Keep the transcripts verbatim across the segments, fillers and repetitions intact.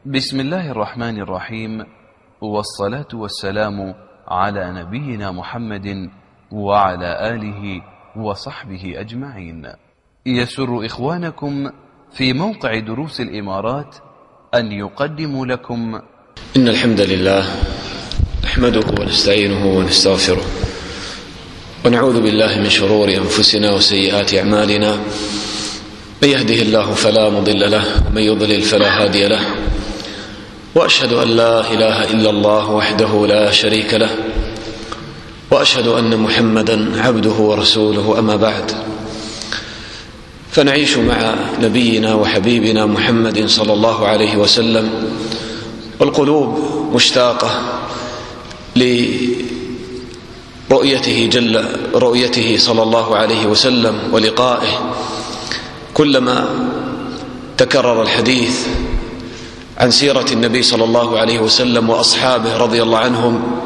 بسم الله الرحمن الرحيم، والصلاة والسلام على نبينا محمد وعلى آله وصحبه أجمعين. يسر إخوانكم في موقع دروس الإمارات أن يقدموا لكم إن الحمد لله نحمده ونستعينه ونستغفره ونعوذ بالله من شرور أنفسنا وسيئات أعمالنا، من يهده الله فلا مضل له ومن يضلل فلا هادي له، وأشهد أن لا إله إلا الله وحده لا شريك له، وأشهد أن محمدا عبده ورسوله. أما بعد، فنعيش مع نبينا وحبيبنا محمد صلى الله عليه وسلم، والقلوب مشتاقة لرؤيته جل رؤيته صلى الله عليه وسلم ولقائه. كلما تكرر الحديث عن سيرة النبي صلى الله عليه وسلم وأصحابه رضي الله عنهم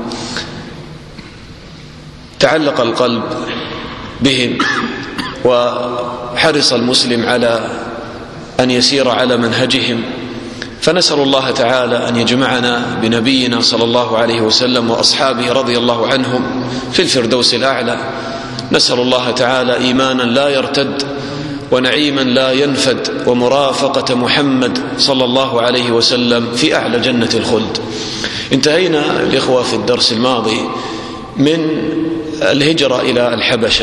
تعلق القلب بهم، وحرص المسلم على أن يسير على منهجهم. فنسأل الله تعالى أن يجمعنا بنبينا صلى الله عليه وسلم وأصحابه رضي الله عنهم في الفردوس الأعلى. نسأل الله تعالى إيمانا لا يرتد، ونعيما لا ينفد، ومرافقة محمد صلى الله عليه وسلم في أعلى جنة الخلد. انتهينا الإخوة في الدرس الماضي من الهجرة إلى الحبشة،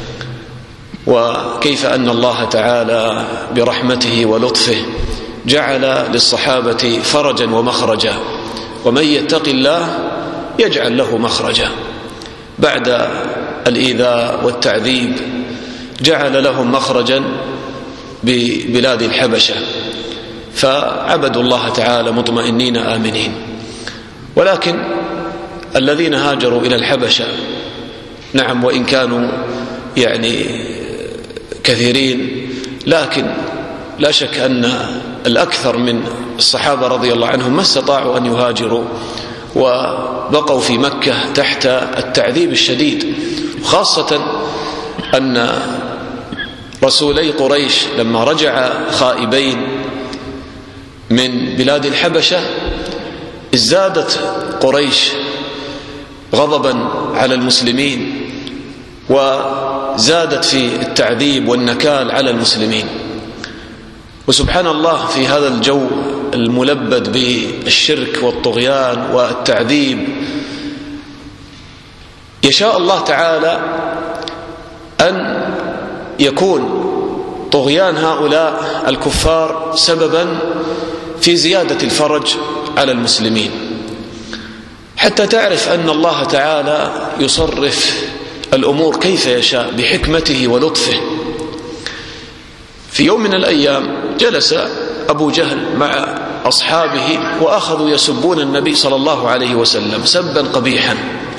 وكيف أن الله تعالى برحمته ولطفه جعل للصحابة فرجا ومخرجا، ومن يتق الله يجعل له مخرجا. بعد الإيذاء والتعذيب جعل لهم مخرجا ببلاد الحبشة، فعبدوا الله تعالى مطمئنين آمنين. ولكن الذين هاجروا إلى الحبشة، نعم وإن كانوا يعني كثيرين، لكن لا شك أن الأكثر من الصحابة رضي الله عنهم ما استطاعوا أن يهاجروا، وبقوا في مكة تحت التعذيب الشديد. خاصة أن رسولي قريش لما رجع خائبين من بلاد الحبشة ازدادت قريش غضبا على المسلمين، وزادت في التعذيب والنكال على المسلمين. وسبحان الله، في هذا الجو الملبد بالشرك والطغيان والتعذيب، يشاء الله تعالى أن يكون طغيان هؤلاء الكفار سببا في زيادة الفرج على المسلمين، حتى تعرف أن الله تعالى يصرف الأمور كيف يشاء بحكمته ولطفه. في يوم من الأيام جلس أبو جهل مع أصحابه وأخذوا يسبون النبي صلى الله عليه وسلم سبا قبيحا،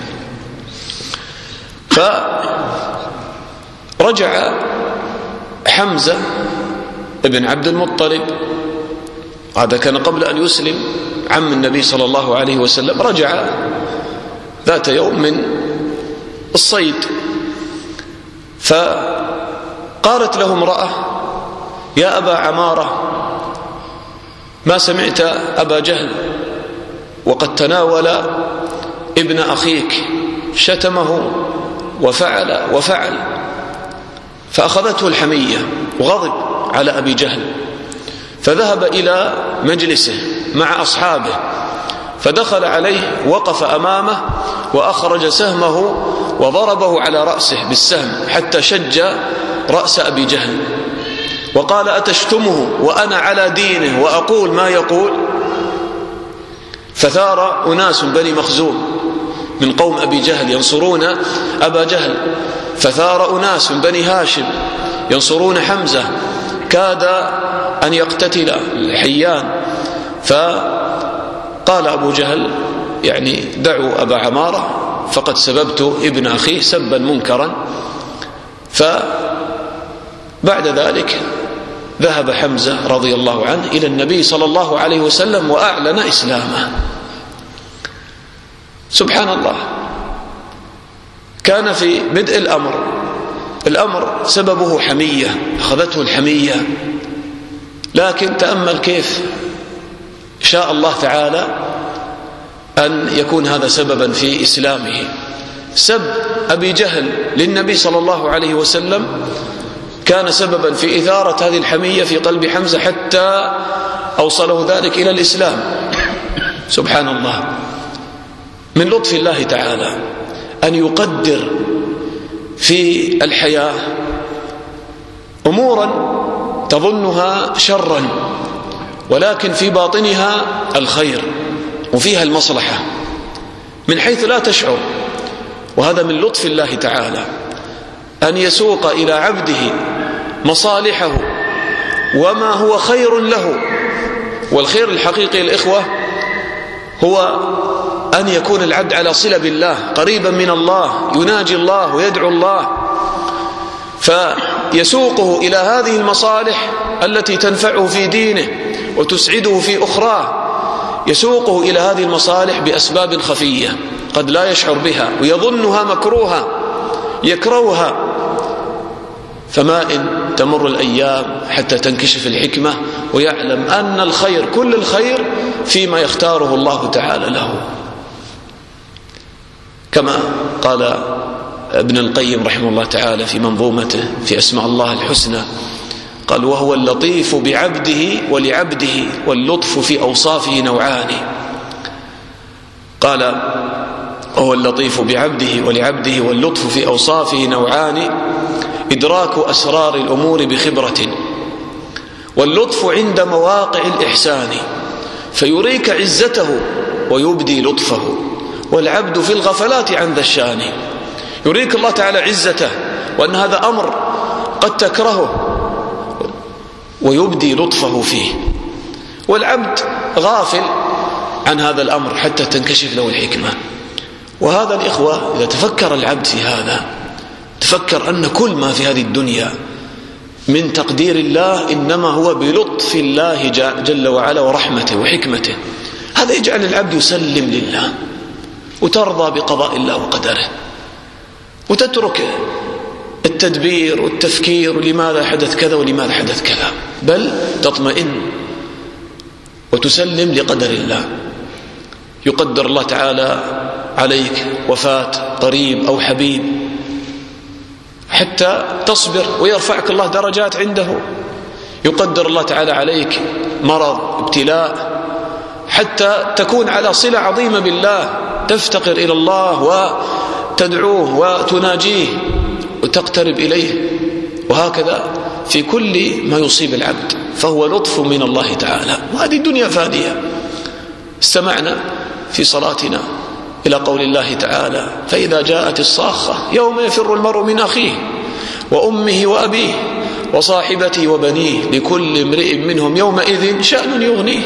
فرجع حمزة ابن عبد المطلب، هذا كان قبل أن يسلم، عم النبي صلى الله عليه وسلم، رجع ذات يوم من الصيد، فقالت له امرأة: يا أبا عمارة، ما سمعت أبا جهل وقد تناول ابن أخيك، شتمه وفعل وفعل. فأخذته الحمية وغضب على أبي جهل، فذهب إلى مجلسه مع أصحابه، فدخل عليه، وقف أمامه وأخرج سهمه وضربه على رأسه بالسهم حتى شج رأس أبي جهل، وقال: أتشتمه وأنا على دينه وأقول ما يقول؟ فثار أناس بني مخزوم من قوم أبي جهل ينصرون أبا جهل، فثار أناس بني هاشم ينصرون حمزة، كاد أن يقتتل الحيان. فقال أبو جهل: يعني دعوا أبا عمارة فقد سببت ابن أخيه سبا منكرا. فبعد ذلك ذهب حمزة رضي الله عنه إلى النبي صلى الله عليه وسلم وأعلن إسلامه. سبحان الله، كان في بدء الأمر الأمر سببه حمية، أخذته الحمية، لكن تأمل كيف شاء الله تعالى أن يكون هذا سببا في إسلامه. سب أبي جهل للنبي صلى الله عليه وسلم كان سببا في إثارة هذه الحمية في قلب حمزة حتى أوصله ذلك إلى الإسلام. سبحان الله، من لطف الله تعالى أن يقدر في الحياة أمورا تظنها شرا ولكن في باطنها الخير وفيها المصلحة من حيث لا تشعر. وهذا من لطف الله تعالى أن يسوق إلى عبده مصالحه وما هو خير له. والخير الحقيقي الإخوة هو أن يكون العبد على صلة بالله، قريبا من الله، يناجي الله ويدعو الله، فيسوقه إلى هذه المصالح التي تنفعه في دينه وتسعده في أخراه. يسوقه إلى هذه المصالح بأسباب خفية قد لا يشعر بها ويظنها مكروها يكرهها. فما إن تمر الأيام حتى تنكشف الحكمة ويعلم أن الخير كل الخير فيما يختاره الله تعالى له. كما قال ابن القيم رحمه الله تعالى في منظومته في أسماء الله الحسنى، قال: وهو اللطيف بعبده ولعبده، واللطف في أوصافه نوعان. قال: وهو اللطيف بعبده ولعبده واللطف في أوصافه نوعان، إدراك أسرار الأمور بخبرة، واللطف عند مواقع الإحسان فيريك عزته ويبدي لطفه، والعبد في الغفلات عن ذا الشان. يريك الله تعالى عزته وأن هذا أمر قد تكرهه ويبدي لطفه فيه، والعبد غافل عن هذا الأمر حتى تنكشف له الحكمة. وهذا الإخوة إذا تفكر العبد في هذا تفكر أن كل ما في هذه الدنيا من تقدير الله إنما هو بلطف الله جل وعلا ورحمته وحكمته. هذا يجعل العبد يسلم لله وترضى بقضاء الله وقدره، وتترك التدبير والتفكير لماذا حدث كذا ولماذا حدث كذا، بل تطمئن وتسلم لقدر الله. يقدر الله تعالى عليك وفاة قريب أو حبيب حتى تصبر ويرفعك الله درجات عنده. يقدر الله تعالى عليك مرض ابتلاء حتى تكون على صلة عظيمة بالله، تفتقر إلى الله وتدعوه وتناجيه وتقترب إليه، وهكذا في كل ما يصيب العبد فهو لطف من الله تعالى. وهذه الدنيا فانية. استمعنا في صلاتنا إلى قول الله تعالى: فإذا جاءت الصاخة يوم يفر المرء من أخيه وأمه وأبيه وصاحبته وبنيه لكل امرئ منهم يومئذ شأن يغنيه.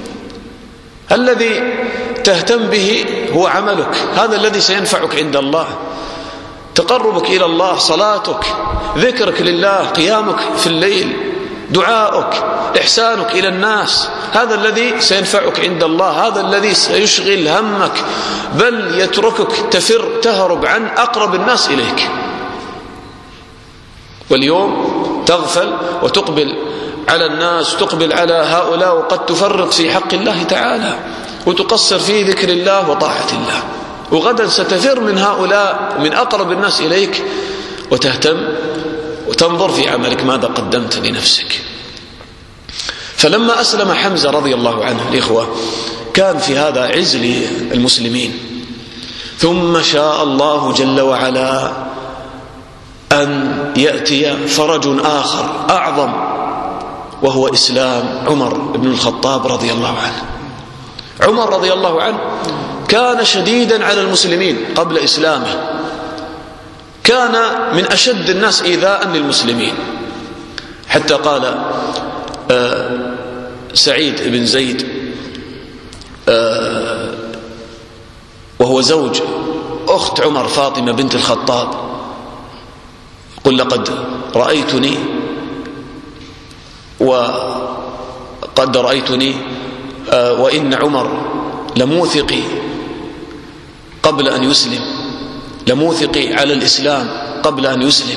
الذي تهتم به هو عملك، هذا الذي سينفعك عند الله. تقربك إلى الله، صلاتك، ذكرك لله، قيامك في الليل، دعاؤك، إحسانك إلى الناس، هذا الذي سينفعك عند الله، هذا الذي سيشغل همك بل يتركك تفر تهرب عن أقرب الناس إليك. واليوم تغفل وتقبل على الناس، تقبل على هؤلاء، وقد تفرط في حق الله تعالى وتقصر في ذكر الله وطاعة الله. وغدا ستفر من هؤلاء من أقرب الناس إليك وتهتم وتنظر في عملك ماذا قدمت لنفسك. فلما أسلم حمزة رضي الله عنه الإخوة كان في هذا عز للمسلمين، ثم شاء الله جل وعلا أن يأتي فرج آخر أعظم، وهو إسلام عمر بن الخطاب رضي الله عنه. عمر رضي الله عنه كان شديدا على المسلمين قبل إسلامه، كان من أشد الناس إيذاء للمسلمين، حتى قال سعيد بن زيد وهو زوج أخت عمر فاطمة بنت الخطاب: قل لقد رأيتني وقد رأيتني وإن عمر لموثقي قبل أن يسلم، لموثقي على الإسلام قبل أن يسلم.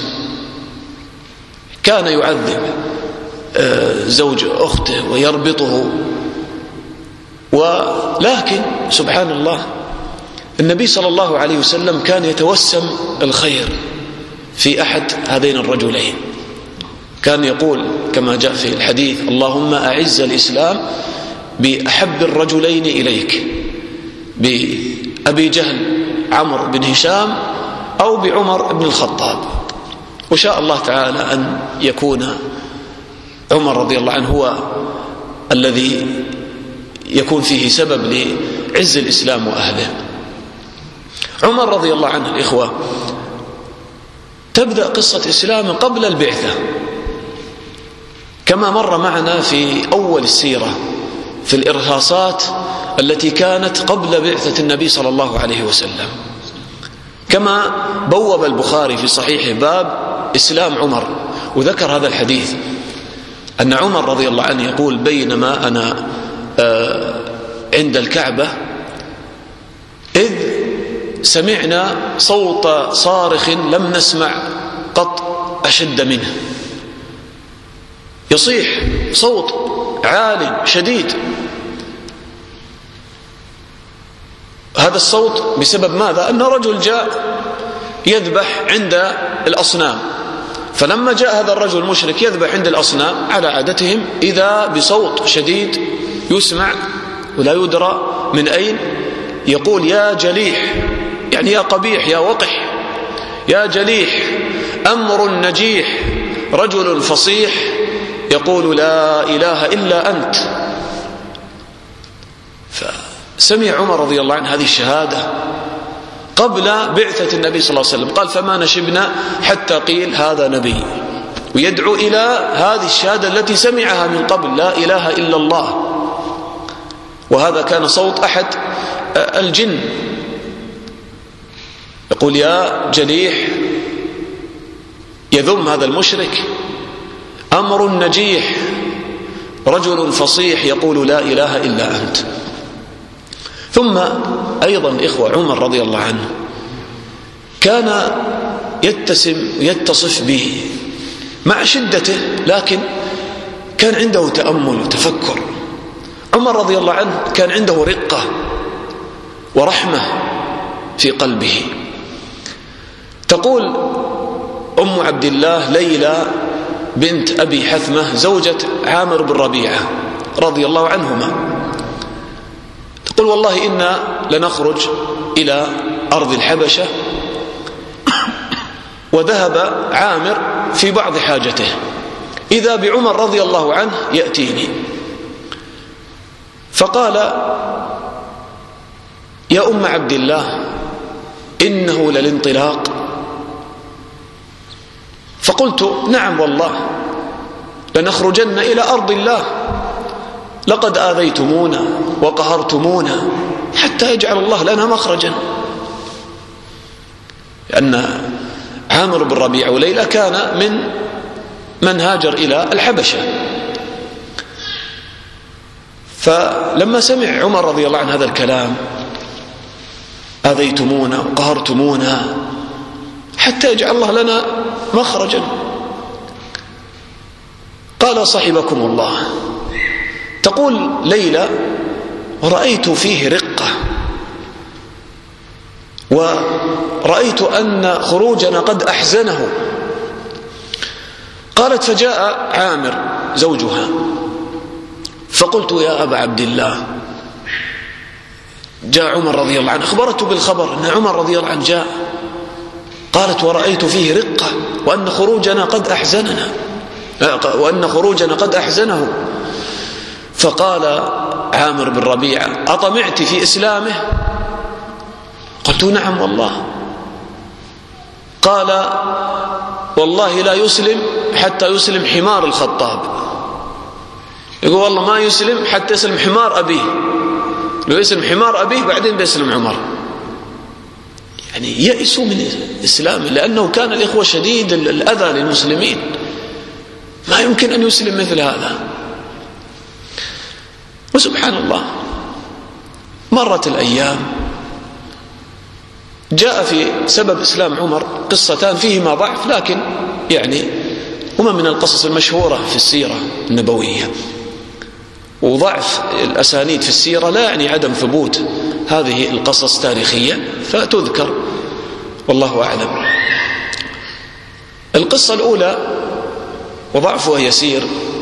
كان يعذب زوج أخته ويربطه ولكن سبحان الله النبي صلى الله عليه وسلم كان يتوسم الخير في أحد هذين الرجلين. كان يقول كما جاء في الحديث: اللهم أعز الإسلام بأحب الرجلين إليك، بأبي جهل عمرو بن هشام أو بعمر بن الخطاب. وشاء الله تعالى أن يكون عمر رضي الله عنه هو الذي يكون فيه سبب لعز الإسلام وأهله. عمر رضي الله عنه الإخوة تبدأ قصة إسلامه قبل البعثة كما مر معنا في أول السيرة في الإرهاصات التي كانت قبل بعثة النبي صلى الله عليه وسلم. كما بوب البخاري في صحيحه باب إسلام عمر، وذكر هذا الحديث أن عمر رضي الله عنه يقول: بينما أنا عند الكعبة إذ سمعنا صوت صارخ لم نسمع قط أشد منه. يصيح صوت عال شديد. هذا الصوت بسبب ماذا؟ أن رجل جاء يذبح عند الأصنام، فلما جاء هذا الرجل المشرك يذبح عند الأصنام على عادتهم إذا بصوت شديد يسمع ولا يدرى من أين، يقول: يا جليح، يعني يا قبيح، يا وقح، يا جليح، أمر نجيح، رجل فصيح يقول: لا إله إلا أنت. فسمع عمر رضي الله عنه هذه الشهادة قبل بعثة النبي صلى الله عليه وسلم، قال: فما نشبنا حتى قيل هذا نبي، ويدعو إلى هذه الشهادة التي سمعها من قبل: لا إله إلا الله. وهذا كان صوت أحد الجن يقول: يا جليح، يذم هذا المشرك: أمر نجيح، رجل فصيح يقول: لا إله إلا أنت. ثم أيضا إخوة عمر رضي الله عنه كان يتسم يتصف به مع شدته، لكن كان عنده تأمل وتفكر. عمر رضي الله عنه كان عنده رقة ورحمة في قلبه. تقول أم عبد الله ليلى بنت أبي حثمة زوجة عامر بن ربيعة رضي الله عنهما، تقول: والله إنا لنخرج إلى أرض الحبشة، وذهب عامر في بعض حاجته، إذا بعمر رضي الله عنه يأتيني، فقال: يا أم عبد الله إنه للانطلاق. فقلت: نعم والله لنخرجن إلى أرض الله، لقد آذيتمونا وقهرتمونا حتى يجعل الله لنا مخرجا. لأن عامر بن ربيعة وليلى كان من من هاجر إلى الحبشة. فلما سمع عمر رضي الله عنه هذا الكلام: آذيتمونا وقهرتمونا حتى يجعل الله لنا مخرجا، قال: صحبكم الله. تقول ليلى: ورأيت فيه رقة، ورأيت أن خروجنا قد أحزنه. قالت: فجاء عامر زوجها، فقلت: يا أبا عبد الله، جاء عمر رضي الله عنه، أخبرته بالخبر أن عمر رضي الله عنه جاء. قالت: ورأيت فيه رقة، وأن خروجنا قد أحزننا وأن خروجنا قد أحزنه. فقال عامر بن ربيعة: أطمعت في إسلامه؟ قلت: نعم والله. قال: والله لا يسلم حتى يسلم حمار الخطاب. يقول: والله ما يسلم حتى يسلم حمار أبيه، لو يسلم حمار أبيه بعدين بيسلم عمر. يعني يئسوا من إسلامه، لأنه كان الإخوة شديد الأذى للمسلمين، ما يمكن أن يسلم مثل هذا. وسبحان الله مرت الأيام، جاء في سبب إسلام عمر قصتان فيهما ضعف، لكن يعني هما من القصص المشهورة في السيرة النبوية. وضعف الأسانيد في السيرة لا يعني عدم ثبوت هذه القصص تاريخيا، فتذكر والله أعلم. القصة الأولى وضعفها يسير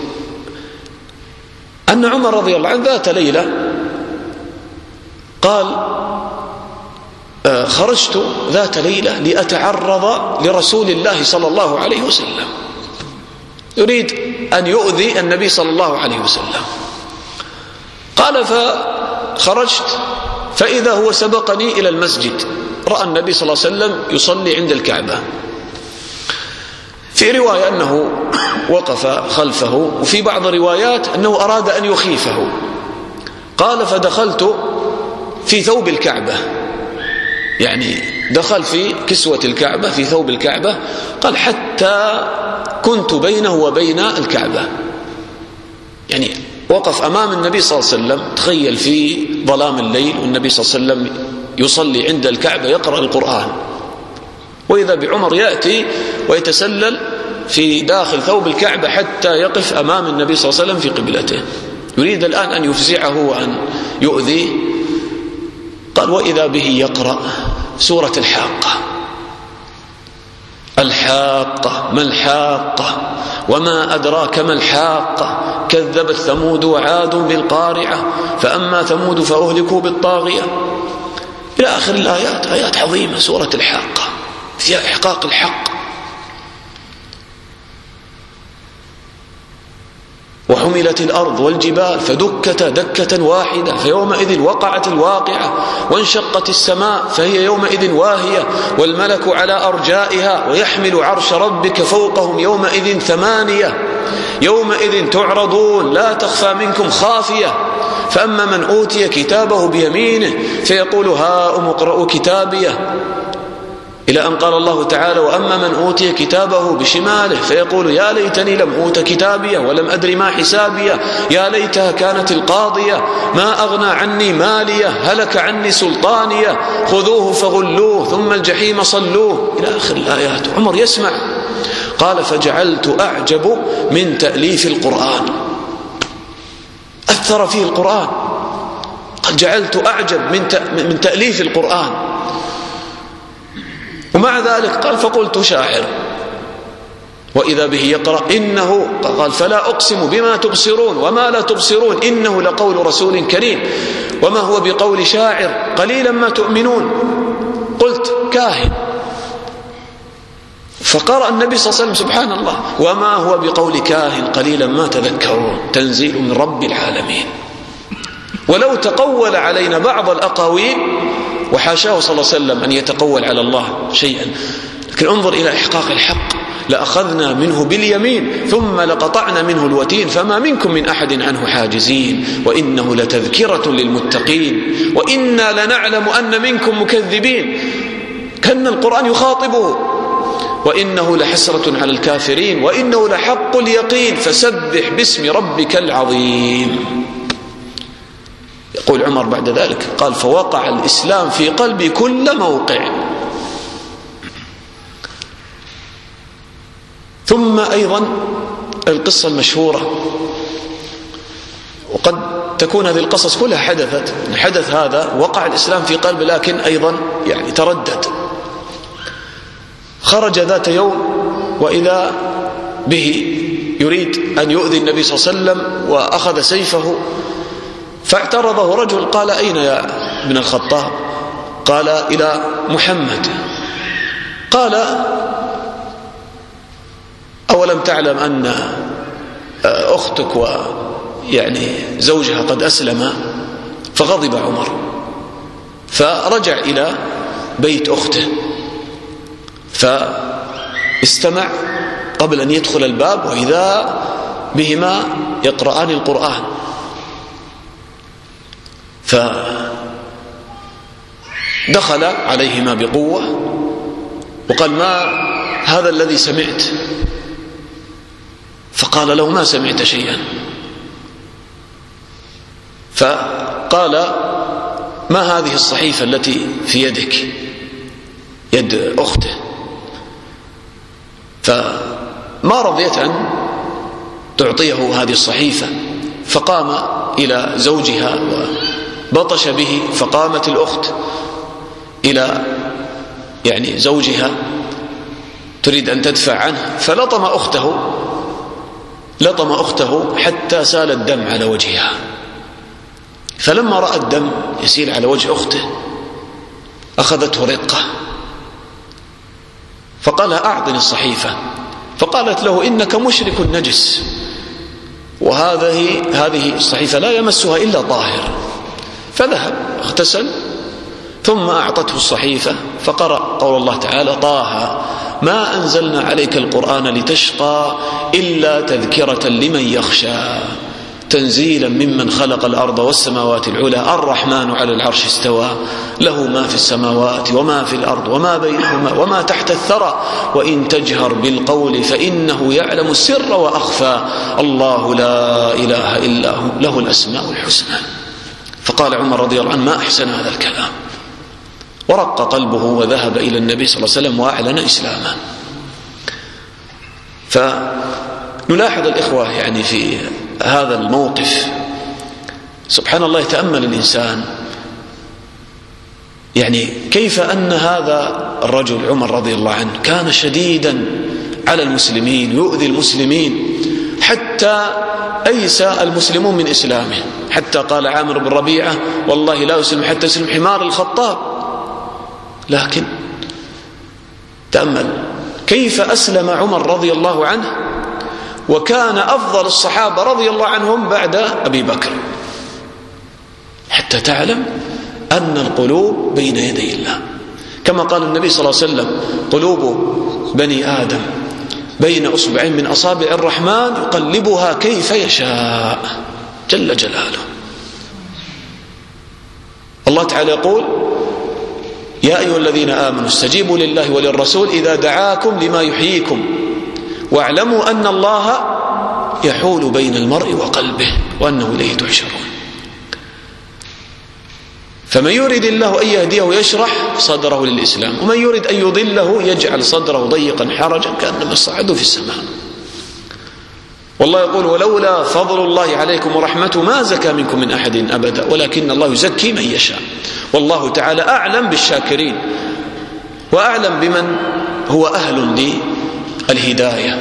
أن عمر رضي الله عنه ذات ليلة قال خرجت ذات ليلة لأتعرض لرسول الله صلى الله عليه وسلم، يريد أن يؤذي النبي صلى الله عليه وسلم. قال فخرجت فإذا هو سبقني إلى المسجد، رأى النبي صلى الله عليه وسلم يصلي عند الكعبة. في رواية أنه وقف خلفه، وفي بعض الروايات أنه أراد أن يخيفه. قال فدخلت في ثوب الكعبة، يعني دخل في كسوة الكعبة في ثوب الكعبة. قال حتى كنت بينه وبين الكعبة، يعني وقف أمام النبي صلى الله عليه وسلم. تخيل في ظلام الليل والنبي صلى الله عليه وسلم يصلي عند الكعبة يقرأ القرآن، وإذا بعمر يأتي ويتسلل في داخل ثوب الكعبة حتى يقف أمام النبي صلى الله عليه وسلم في قبلته، يريد الآن أن يفزعه وأن يؤذيه. قال وإذا به يقرأ سورة الحاقة. الحاقة ما الحاقة وما أدراك ما الحاقة كذبت ثمود وعاد بالقارعة فأما ثمود فأهلكوا بالطاغية إلى آخر الآيات. آيات عظيمة سورة الحاقة فيها إحقاق الحق. وحملت الأرض والجبال فدكتا دكة واحدة فيومئذ وقعت الواقعة وانشقت السماء فهي يومئذ واهية والملك على أرجائها ويحمل عرش ربك فوقهم يومئذ ثمانية يومئذ تعرضون لا تخفى منكم خافية فأما من أوتي كتابه بيمينه فيقول هاؤم اقرءوا كتابيه، إلى أن قال الله تعالى وأما من أوتي كتابه بشماله فيقول يا ليتني لم أوت كتابيه ولم أدر ما حسابيه يا ليتها كانت القاضية ما أغنى عني ماليه هلك عني سلطانيه خذوه فغلوه ثم الجحيم صلوه إلى آخر الآيات. عمر يسمع. قال فجعلت أعجب من تأليف القرآن، أثر فيه القرآن. قد جعلت أعجب من تأليف القرآن. ومع ذلك قال فقلت شاعر، وإذا به يقرأ إنه قال فلا أقسم بما تبصرون وما لا تبصرون إنه لقول رسول كريم وما هو بقول شاعر قليلا ما تؤمنون. قلت كاهن. فقرأ النبي صلى الله عليه وسلم سبحان الله وما هو بقول كاهن قليلا ما تذكرون تنزيل من رب العالمين. ولو تقول علينا بعض الأقاويل وحاشاه صلى الله عليه وسلم أن يتقول على الله شيئا، لكن انظر إلى إحقاق الحق لأخذنا منه باليمين ثم لقطعنا منه الوتين فما منكم من أحد عنه حاجزين وإنه لتذكرة للمتقين وإنا لنعلم أن منكم مكذبين. كأن القرآن يخاطبه وإنه لحسرة على الكافرين وإنه لحق اليقين فسبح باسم ربك العظيم. يقول عمر بعد ذلك قال فوقع الإسلام في قلبي كل موقع. ثم أيضا القصة المشهورة، وقد تكون هذه القصص كلها حدثت، الحدث هذا وقع الإسلام في قلبه لكن أيضا يعني تردد. خرج ذات يوم وإذا به يريد أن يؤذي النبي صلى الله عليه وسلم وأخذ سيفه فاعترضه رجل قال أين يا ابن الخطاب؟ قال إلى محمد. قال أولم تعلم أن أختك ويعني زوجها قد أسلم؟ فغضب عمر فرجع إلى بيت أخته فاستمع قبل أن يدخل الباب وإذا بهما يقرآن القرآن. فدخل عليهما بقوة وقال ما هذا الذي سمعت؟ فقال له ما سمعت شيئا. فقال ما هذه الصحيفة التي في يدك؟ يد أخته. فما رضيت أن تعطيه هذه الصحيفة فقام إلى زوجها وبطش به، فقامت الأخت إلى يعني زوجها تريد أن تدفع عنه، فلطم أخته لطم أخته حتى سال الدم على وجهها. فلما رأى الدم يسيل على وجه أخته أخذته رقة، فقال أعطني الصحيفة، فقالت له إنك مشرك نجس، وهذه هذه الصحيفة لا يمسها إلا طاهر. فذهب اغتسل ثم أعطته الصحيفة، فقرأ قول الله تعالى: طه ما أنزلنا عليك القرآن لتشقى إلا تذكرة لمن يخشى تنزيلا ممن خلق الأرض والسماوات العلى الرحمن على العرش استوى له ما في السماوات وما في الأرض وما بينهما وما تحت الثرى وإن تجهر بالقول فإنه يعلم السر وأخفى الله لا إله إلا هو له الأسماء الحسنى. فقال عمر رضي الله عنه: ما أحسن هذا الكلام، ورق قلبه وذهب إلى النبي صلى الله عليه وسلم وأعلن إسلامه. فنلاحظ الإخوة يعني في هذا الموقف سبحان الله يتأمل الإنسان يعني كيف أن هذا الرجل عمر رضي الله عنه كان شديدا على المسلمين، يؤذي المسلمين حتى أيس المسلمون من إسلامه، حتى قال عامر بن ربيعة: والله لا يسلم حتى يسلم حمار الخطاب. لكن تأمل كيف أسلم عمر رضي الله عنه وكان أفضل الصحابة رضي الله عنهم بعد أبي بكر، حتى تعلم أن القلوب بين يدي الله، كما قال النبي صلى الله عليه وسلم: قلوب بني آدم بين أصبعين من أصابع الرحمن يقلبها كيف يشاء جل جلاله. الله تعالى يقول: يا أيها الذين آمنوا استجيبوا لله وللرسول إذا دعاكم لما يحييكم واعلموا أن الله يحول بين المرء وقلبه وأنه إليه تحشرون. فمن يريد الله أن يهديه يشرح صدره للإسلام، ومن يريد أن يضله يجعل صدره ضيقا حرجا كأنما صعد في السماء. والله يقول: ولولا فضل الله عليكم ورحمته ما زكى منكم من أحد أبدا ولكن الله يزكي من يشاء والله تعالى أعلم بالشاكرين وأعلم بمن هو أهل للهداية.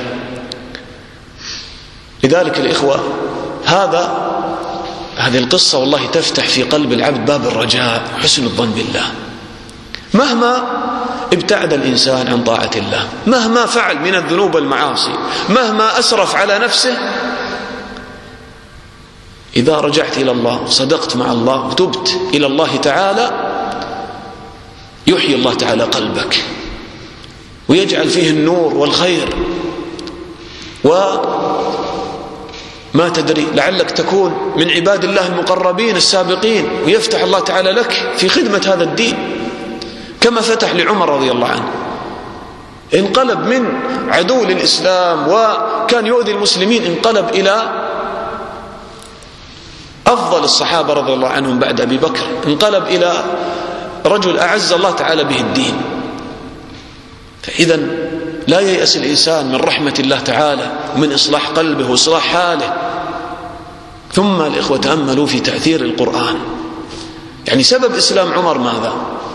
لذلك الإخوة هذا هذه القصة والله تفتح في قلب العبد باب الرجاء وحسن الظن بالله. مهما ابتعد الإنسان عن طاعة الله، مهما فعل من الذنوب والمعاصي، مهما أسرف على نفسه، إذا رجعت إلى الله وصدقت مع الله وتبت إلى الله تعالى يحيي الله تعالى قلبك ويجعل فيه النور والخير، وما تدري لعلك تكون من عباد الله المقربين السابقين ويفتح الله تعالى لك في خدمة هذا الدين، كما فتح لعمر رضي الله عنه، انقلب من عدو للإسلام وكان يؤذي المسلمين انقلب إلى أفضل الصحابة رضي الله عنهم بعد أبي بكر، انقلب إلى رجل أعز الله تعالى به الدين. فإذا لا ييأس الإنسان من رحمة الله تعالى ومن إصلاح قلبه وإصلاح حاله. ثم الإخوة تأملوا في تأثير القرآن، يعني سبب إسلام عمر ماذا؟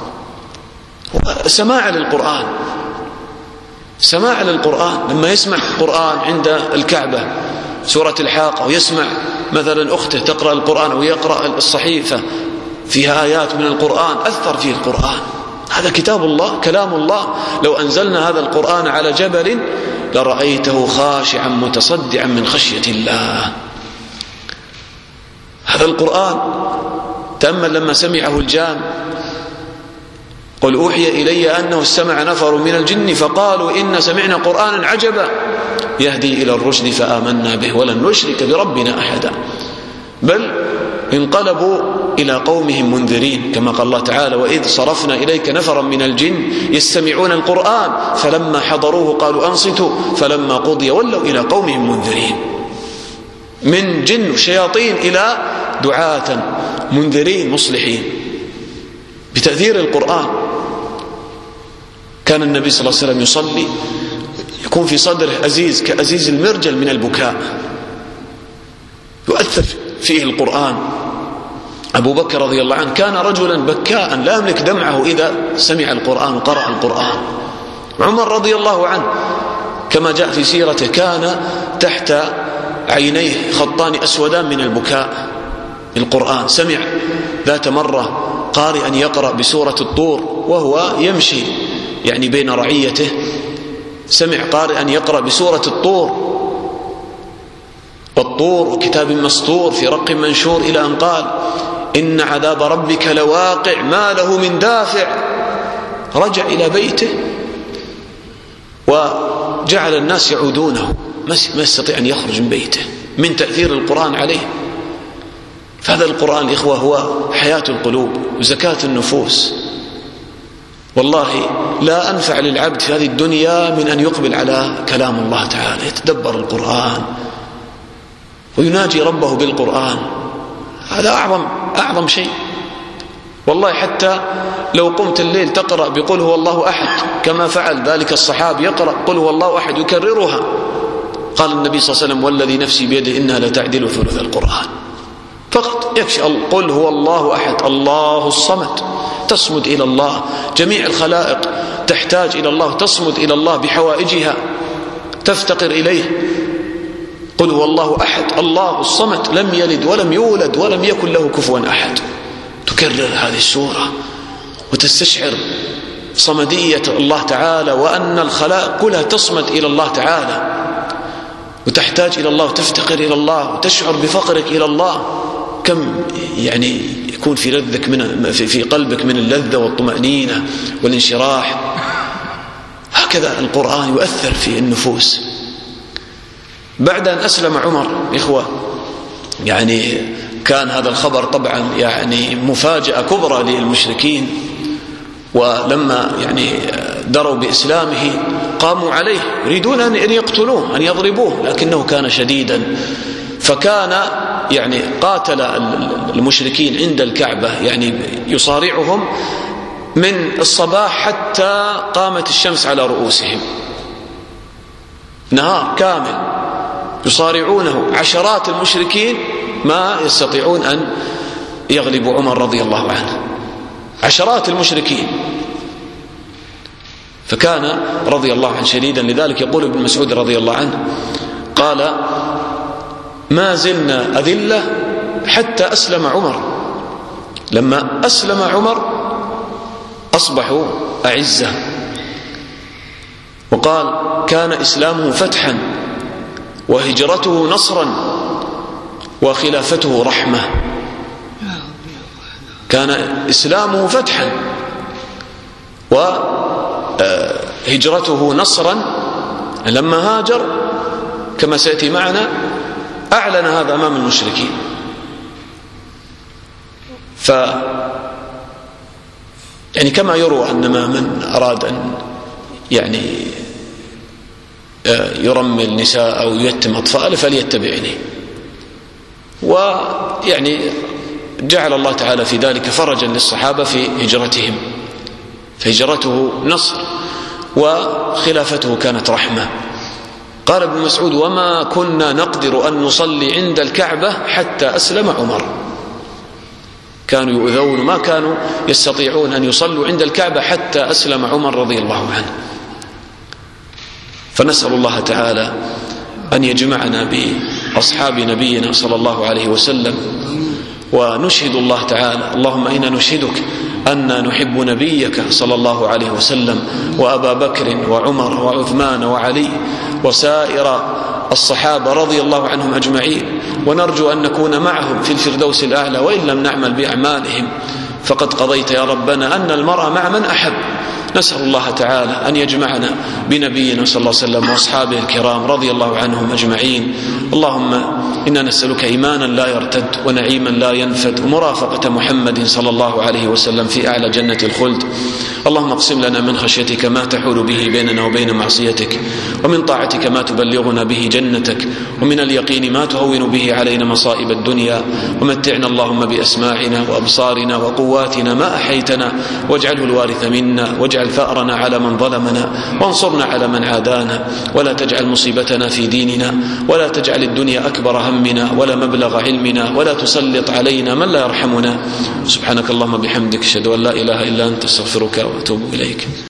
سماع للقرآن، سماع للقرآن. لما يسمع القرآن عند الكعبة سورة الحاقة، ويسمع مثلا أخته تقرأ القرآن ويقرأ الصحيفة فيها آيات من القرآن، أثر فيه القرآن. هذا كتاب الله كلام الله، لو أنزلنا هذا القرآن على جبل لرأيته خاشعا متصدعا من خشية الله. هذا القرآن تأمل لما سمعه الجان: قل أوحي إلي أنه استمع نفر من الجن فقالوا إن سمعنا قرآنا عجبا يهدي إلى الرشد فآمنا به ولن نشرك بربنا أحدا. بل انقلبوا إلى قومهم منذرين، كما قال الله تعالى: وإذ صرفنا إليك نفرا من الجن يستمعون القرآن فلما حضروه قالوا أنصتوا فلما قضي ولوا إلى قومهم منذرين. من جن وشياطين إلى دعاة منذرين مصلحين بتأثير القرآن. كان النبي صلى الله عليه وسلم يصلي يكون في صدره أزيز كأزيز المرجل من البكاء، يؤثر فيه القرآن. أبو بكر رضي الله عنه كان رجلا بكاء لا يملك دمعه إذا سمع القرآن وقرأ القرآن. عمر رضي الله عنه كما جاء في سيرته كان تحت عينيه خطان أسودان من البكاء. القرآن سمع ذات مرة قارئا يقرأ بسورة الطور وهو يمشي يعني بين رعيته، سمع قارئا يقرأ بسورة الطور، والطور وكتاب مسطور في رق منشور، إلى أن قال إن عذاب ربك لواقع ما له من دافع. رجع إلى بيته وجعل الناس يعودونه، ما يستطيع أن يخرج من بيته من تأثير القرآن عليه. فهذا القرآن إخوة هو حياة القلوب وزكاة النفوس. والله لا أنفع للعبد في هذه الدنيا من أن يقبل على كلام الله تعالى، يتدبر القرآن ويناجي ربه بالقرآن. هذا أعظم أعظم شيء والله. حتى لو قمت الليل تقرأ بقل هو الله أحد كما فعل ذلك الصحابي، يقرأ قل هو الله أحد يكررها. قال النبي صلى الله عليه وسلم والذي نفسي بيده إنها لتعدل ثلث القرآن. فقط يكفي قل هو الله أحد الله الصمد، تصمد إلى الله. جميع الخلائق تحتاج إلى الله، تصمد إلى الله بحوائجها، تفتقر إليه. قل هو الله أحد الله الصمد لم يلد ولم يولد ولم يكن له كفوا أحد. تكرر هذه السورة وتستشعر صمدية الله تعالى، وأن الخلائق كلها تصمد إلى الله تعالى وتحتاج إلى الله وتفتقر إلى الله وتشعر بفقرك إلى الله. كم يعني يكون في لذك من في قلبك من اللذة والطمأنينة والانشراح. هكذا القرآن يؤثر في النفوس. بعد أن أسلم عمر إخوة يعني كان هذا الخبر طبعا يعني مفاجأة كبرى للمشركين، ولما يعني دروا بإسلامه قاموا عليه يريدون أن يقتلوه أن يضربوه، لكنه كان شديدا فكان يعني قاتل المشركين عند الكعبة، يعني يصارعهم من الصباح حتى قامت الشمس على رؤوسهم، نهار كامل يصارعونه عشرات المشركين ما يستطيعون أن يغلبوا عمر رضي الله عنه، عشرات المشركين. فكان رضي الله عنه شديدا. لذلك يقول ابن مسعود رضي الله عنه قال ما زلنا أذلة حتى أسلم عمر. لما أسلم عمر أصبحوا أعزة. وقال كان إسلامه فتحا وهجرته نصرا وخلافته رحمة. كان إسلامه فتحا وهجرته نصرا. لما هاجر كما سيأتي معنا أعلن هذا أمام المشركين. ف يعني كما يروى أن من أراد أن يعني يرمل نساء أو يتم أطفال فليتبعني. ويعني جعل الله تعالى في ذلك فرجا للصحابة في هجرتهم، فهجرته نصر وخلافته كانت رحمة. قال ابن مسعود وما كنا نقدر أن نصلي عند الكعبة حتى أسلم عمر. كانوا يؤذون ما كانوا يستطيعون أن يصلوا عند الكعبة حتى أسلم عمر رضي الله عنه. فنسأل الله تعالى أن يجمعنا بأصحاب نبينا صلى الله عليه وسلم، ونشهد الله تعالى اللهم إنا نشهدك أننا نحب نبيك صلى الله عليه وسلم وأبا بكر وعمر وعثمان وعلي وسائر الصحابة رضي الله عنهم أجمعين، ونرجو أن نكون معهم في الفردوس الأعلى وإن لم نعمل بأعمالهم، فقد قضيت يا ربنا أن المرء مع من أحب. نسأل الله تعالى أن يجمعنا بنبينا صلى الله عليه وسلم وأصحابه الكرام رضي الله عنهم أجمعين. اللهم إنا نسألك إيمانا لا يرتد ونعيما لا ينفد ومرافقة محمد صلى الله عليه وسلم في أعلى جنة الخلد. اللهم اقسم لنا من خشيتك ما تحول به بيننا وبين معصيتك، ومن طاعتك ما تبلغنا به جنتك، ومن اليقين ما تهون به علينا مصائب الدنيا، ومتعنا اللهم بأسماعنا وأبصارنا وقواتنا ما أحيتنا، واجعله الوارث منا، واجعل ثأرنا على من ظلمنا، وانصرنا على من عادانا، ولا تجعل مصيبتنا في ديننا، ولا تجعل الدنيا أكبر همنا ولا مبلغ علمنا، ولا تسلط علينا من لا يرحمنا. سبحانك اللهم بحمدك، أشهد أن لا إله إلا أنت، استغفرك وأتوب إليك.